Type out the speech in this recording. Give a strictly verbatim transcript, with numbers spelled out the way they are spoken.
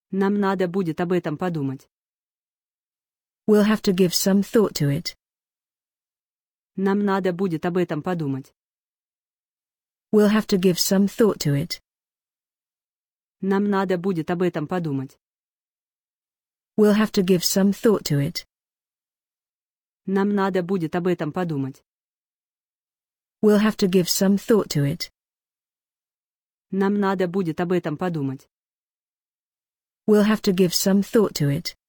Нам надо будет об этом подумать. We'll have to give some thought to it. Нам надо будет об этом подумать. We'll have to give some thought to it. Нам надо будет об этом подумать. We'll have to give some thought to it. Нам надо будет об этом подумать. We'll have to give some thought to it. Нам надо будет об этом подумать. We'll have to give some thought to it.